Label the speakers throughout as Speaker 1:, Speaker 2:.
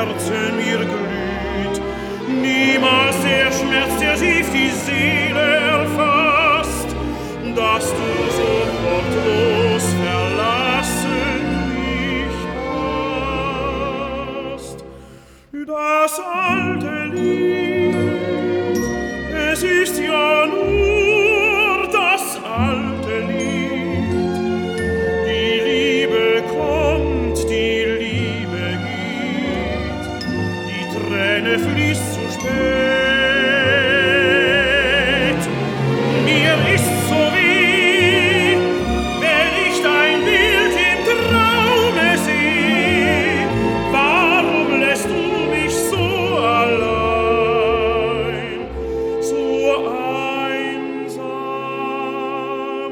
Speaker 1: Herzen mir glüht. Niemals der Schmerz, der tief die Seele erfasst, dass du so wortlos verlassen mich hast. Das alte Lied, es ist ja nur das alte Lied. Die Liebe kommt, die Liebe geht, die Träne fließt zu spät. Mir ist so weh, wenn ich dein Bild im Traume seh. Warum lässt du mich so allein, so einsam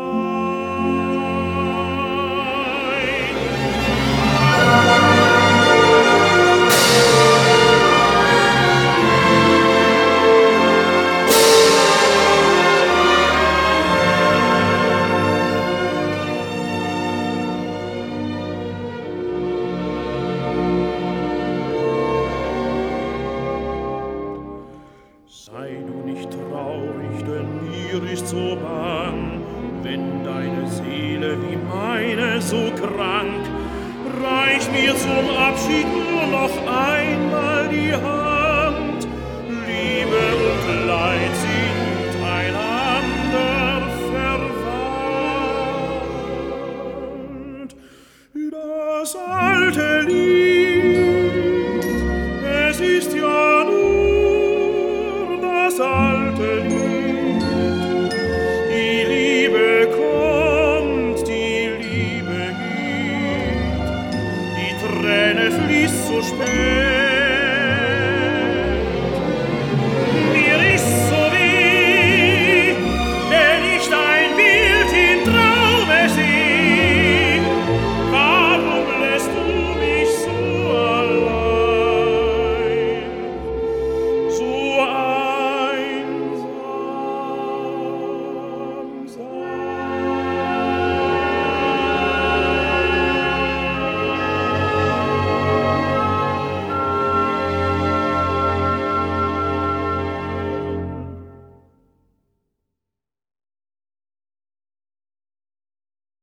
Speaker 1: sein? Sei du nicht traurig, denn mir ist so bang, wenn deine Seele wie meine so krank. Reich mir zum Abschied nur noch einmal die Hand. Liebe und Leid sind einander verwandt. Das alte Lied, es ist ja nur das alte Lied. Die Liebe kommt, die Liebe geht, die Träne fließt so spät.